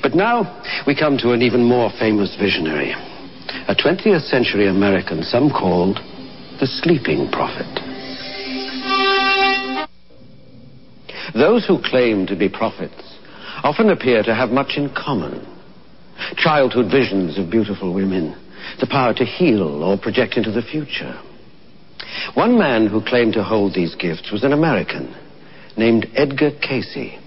But now we come to an even more famous visionary, a 20th century American, some called the Sleeping Prophet. Those who claim to be prophets often appear to have much in common. Childhood visions of beautiful women, the power to heal or project into the future. One man who claimed to hold these gifts was an American named Edgar Cayce.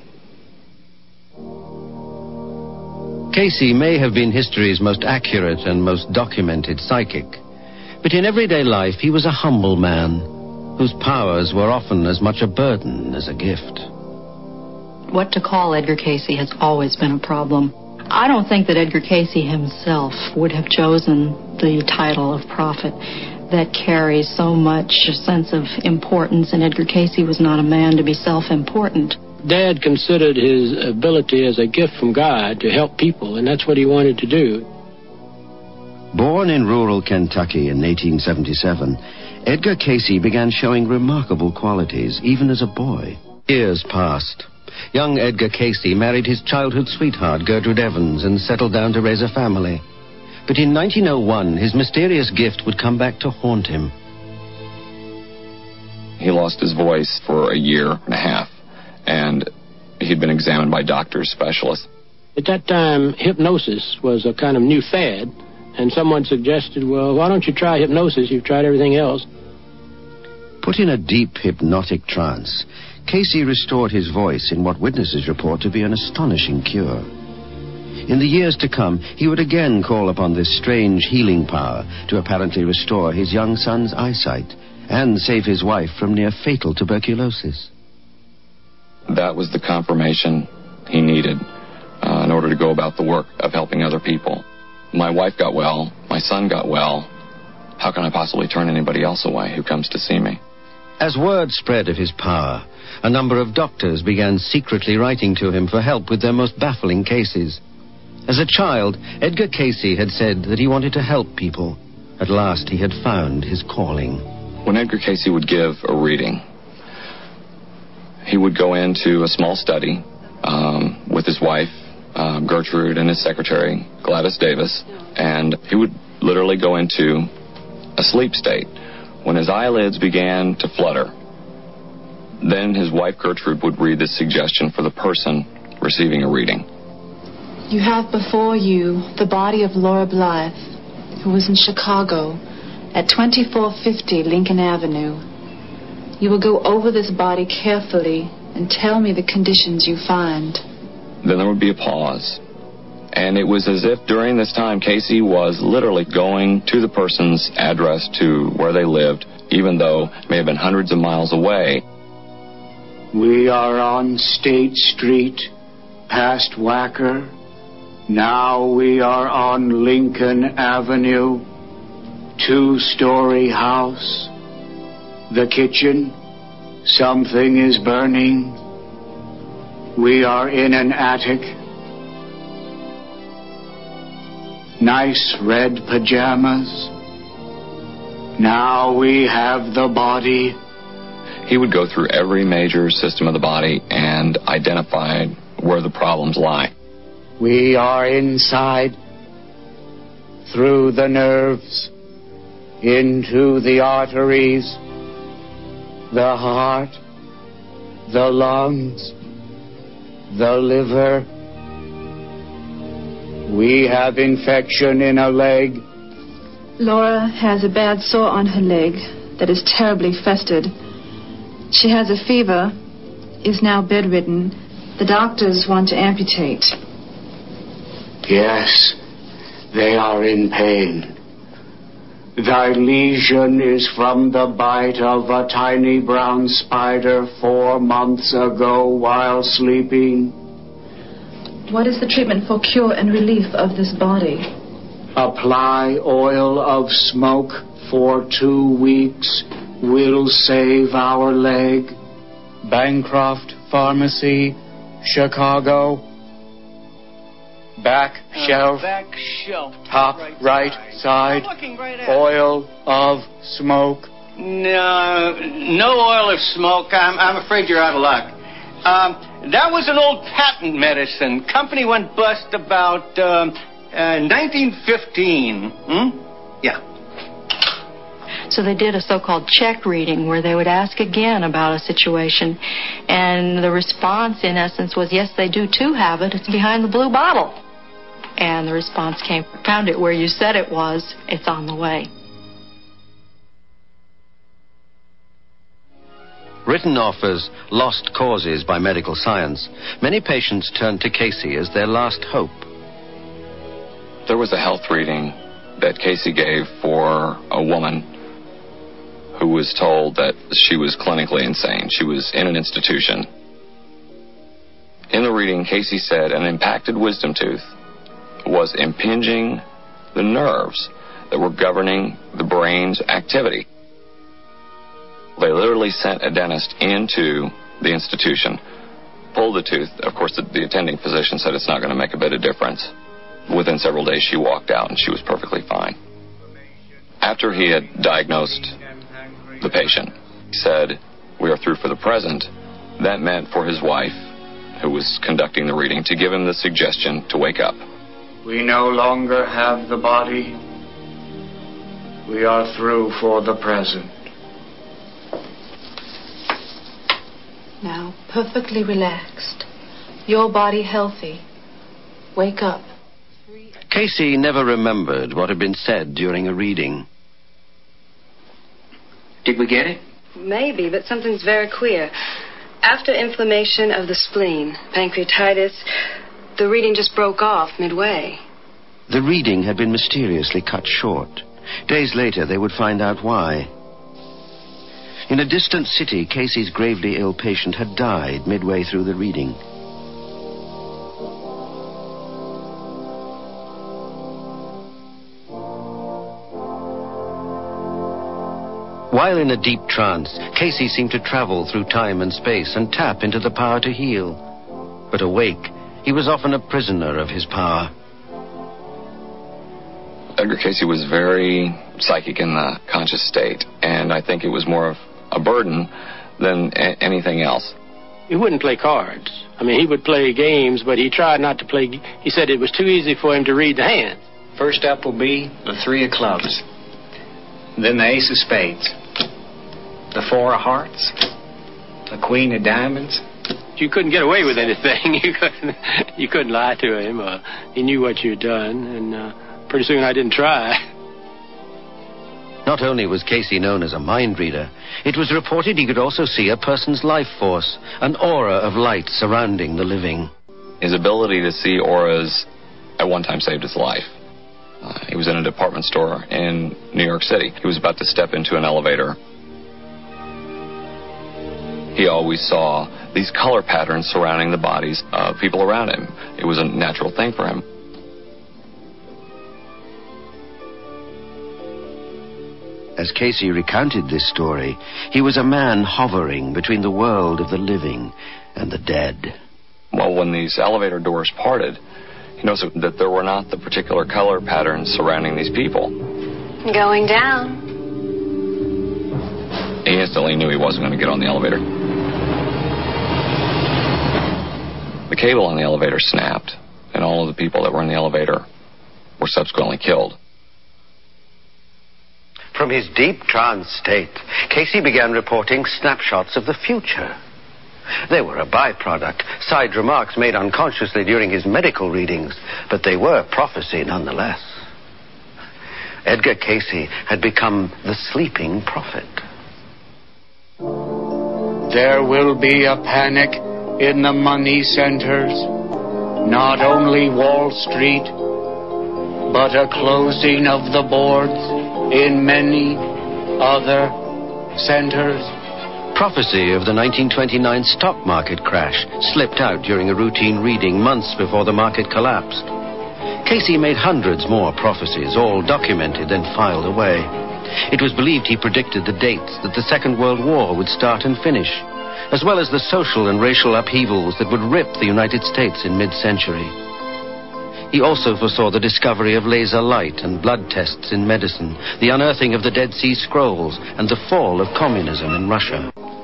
Cayce may have been history's most accurate and most documented psychic, but in everyday life he was a humble man whose powers were often as much a burden as a gift. What to call Edgar Cayce has always been a problem. I don't think that Edgar Cayce himself would have chosen the title of prophet that carries so much sense of importance, and Edgar Cayce was not a man to be self-important. Dad considered his ability as a gift from God to help people, and that's what he wanted to do. Born in rural Kentucky in 1877, Edgar Cayce began showing remarkable qualities even as a boy. Years passed. Young Edgar Cayce married his childhood sweetheart, Gertrude Evans, and settled down to raise a family. But in 1901, his mysterious gift would come back to haunt him. He lost his voice for a year and a half, and he'd been examined by doctors, specialists. At that time, hypnosis was a kind of new fad, and someone suggested, well, why don't you try hypnosis? You've tried everything else. Put in a deep hypnotic trance, Cayce restored his voice in what witnesses report to be an astonishing cure. In the years to come, he would again call upon this strange healing power to apparently restore his young son's eyesight and save his wife from near-fatal tuberculosis. That was the confirmation he needed in order to go about the work of helping other people. My wife got well. My son got well. How can I possibly turn anybody else away who comes to see me? As word spread of his power, a number of doctors began secretly writing to him for help with their most baffling cases. As a child, Edgar Cayce had said that he wanted to help people. At last, he had found his calling. When Edgar Cayce would give a reading, he would go into a small study with his wife, Gertrude, and his secretary, Gladys Davis, and he would literally go into a sleep state. When his eyelids began to flutter, then his wife, Gertrude, would read this suggestion for the person receiving a reading. You have before you the body of Laura Blythe, who was in Chicago at 2450 Lincoln Avenue. You will go over this body carefully and tell me the conditions you find. Then there would be a pause. And it was as if during this time, Cayce was literally going to the person's address to where they lived, even though it may have been hundreds of miles away. We are on State Street, past Wacker. Now we are on Lincoln Avenue, 2-story house. The kitchen, something is burning. We are in an attic. Nice red pajamas. Now we have the body. He would go through every major system of the body and identify where the problems lie. We are inside, through the nerves, into the arteries, the heart, the lungs, the liver. We have infection in a leg. Laura has a bad sore on her leg that is terribly festered. She has a fever, is now bedridden. The doctors want to amputate. Yes, they are in pain. Thy lesion is from the bite of a tiny brown spider 4 months ago while sleeping. What is the treatment for cure and relief of this body? Apply oil of smoke for 2 weeks. Will save our leg. Bancroft Pharmacy, Chicago. Back shelf. Top right side. Oil of smoke. No oil of smoke. I'm afraid you're out of luck. That was an old patent medicine. Company went bust about 1915. Yeah. So they did a so-called check reading where they would ask again about a situation. And the response, in essence, was, yes, they do too have it. It's behind the blue bottle. And the response came, found it where you said it was. It's on the way. Written off as lost causes by medical science, many patients turned to Casey as their last hope. There was a health reading that Casey gave for a woman who was told that she was clinically insane. She was in an institution. In the reading, Casey said an impacted wisdom tooth was impinging the nerves that were governing the brain's activity. They literally sent a dentist into the institution, pulled the tooth. Of course, the attending physician said it's not going to make a bit of difference. Within several days, she walked out and she was perfectly fine. After he had diagnosed the patient, he said, "We are through for the present." That meant for his wife, who was conducting the reading, to give him the suggestion to wake up. We no longer have the body. We are through for the present. Now, perfectly relaxed. Your body healthy. Wake up. Casey never remembered what had been said during a reading. Did we get it? Maybe, but something's very queer. After inflammation of the spleen, pancreatitis, the reading just broke off midway. The reading had been mysteriously cut short. Days later, they would find out why. In a distant city, Casey's gravely ill patient had died midway through the reading. While in a deep trance, Casey seemed to travel through time and space and tap into the power to heal. But awake, he was often a prisoner of his power. Edgar Casey was very psychic in the conscious state, and I think it was more of a burden than anything else. He wouldn't play cards. I mean, he would play games, but he tried not to play. He said it was too easy for him to read the hands. First up will be the 3 of clubs. Then the ace of spades. The 4 of hearts. The queen of diamonds. You couldn't get away with anything. You couldn't lie to him. He knew what you'd done, and pretty soon I didn't try. Not only was Casey known as a mind reader, it was reported he could also see a person's life force, an aura of light surrounding the living. His ability to see auras at one time saved his life. He was in a department store in New York City. He was about to step into an elevator. He always saw these color patterns surrounding the bodies of people around him. It was a natural thing for him. As Casey recounted this story, he was a man hovering between the world of the living and the dead. Well, when these elevator doors parted, he noticed that there were not the particular color patterns surrounding these people. Going down. He instantly knew he wasn't going to get on the elevator. The cable on the elevator snapped, and all of the people that were in the elevator were subsequently killed. From his deep trance state, Casey began reporting snapshots of the future. They were a byproduct, side remarks made unconsciously during his medical readings, but they were prophecy nonetheless. Edgar Casey had become the sleeping prophet. There will be a panic in the money centers, not only Wall Street, but a closing of the boards in many other centers. Prophecy of the 1929 stock market crash slipped out during a routine reading months before the market collapsed. Casey made hundreds more prophecies, all documented and filed away. It was believed he predicted the dates that the Second World War would start and finish, as well as the social and racial upheavals that would rip the United States in mid-century. He also foresaw the discovery of laser light and blood tests in medicine, the unearthing of the Dead Sea Scrolls, and the fall of communism in Russia.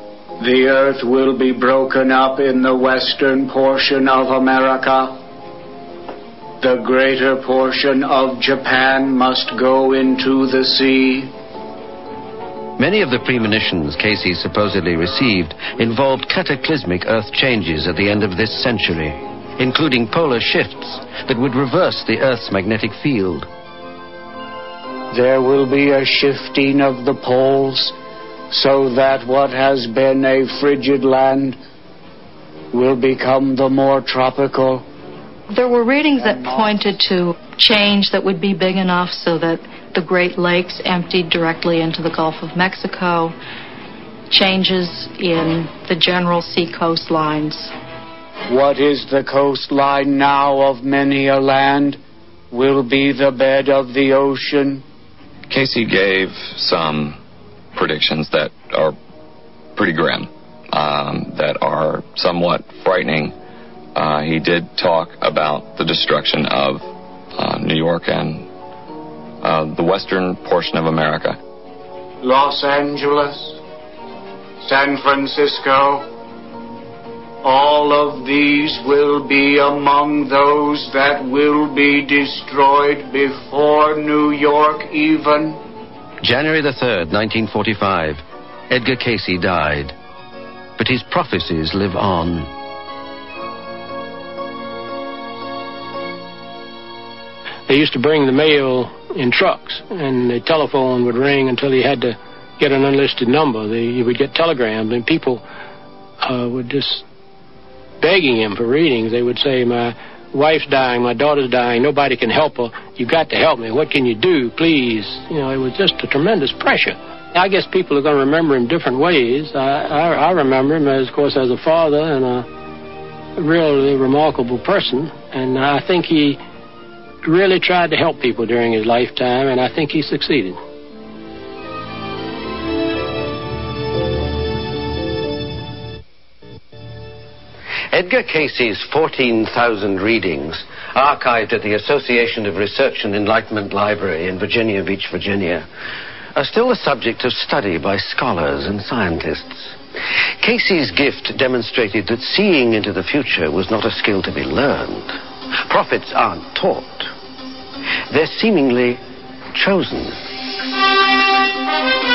The earth will be broken up in the western portion of America. The greater portion of Japan must go into the sea. Many of the premonitions Casey supposedly received involved cataclysmic Earth changes at the end of this century, including polar shifts that would reverse the Earth's magnetic field. There will be a shifting of the poles, so that what has been a frigid land will become the more tropical. There were readings that pointed to change that would be big enough so that the Great Lakes emptied directly into the Gulf of Mexico, changes in the general sea coastlines. What is the coastline now of many a land will be the bed of the ocean. Casey gave some predictions that are pretty grim, that are somewhat frightening. He did talk about the destruction of New York and the western portion of America. Los Angeles, San Francisco, all of these will be among those that will be destroyed before New York even. January the 3rd, 1945, Edgar Casey died. But his prophecies live on. They used to bring the mail in trucks, and the telephone would ring until he had to get an unlisted number. He would get telegrams, and people would just begging him for readings. They would say, my wife's dying, my daughter's dying, nobody can help her. You've got to help me. What can you do, please? You know, it was just a tremendous pressure. I guess people are going to remember him different ways. I remember him, of course, as a father and a really remarkable person, and I think he really tried to help people during his lifetime, and I think he succeeded. Edgar Casey's 14,000 readings, archived at the Association of Research and Enlightenment Library in Virginia Beach, Virginia, are still the subject of study by scholars and scientists. Casey's gift demonstrated that seeing into the future was not a skill to be learned. Prophets aren't taught. They're seemingly chosen.